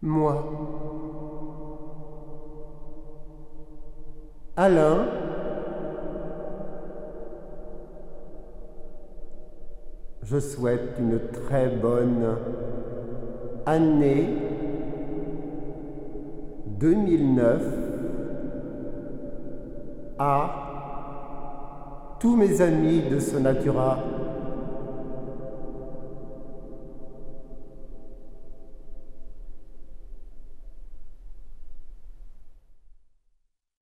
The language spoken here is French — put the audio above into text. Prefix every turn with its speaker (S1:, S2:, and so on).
S1: Moi. Alain. Je souhaite une très bonne année 2009 à tous mes amis de Sonatura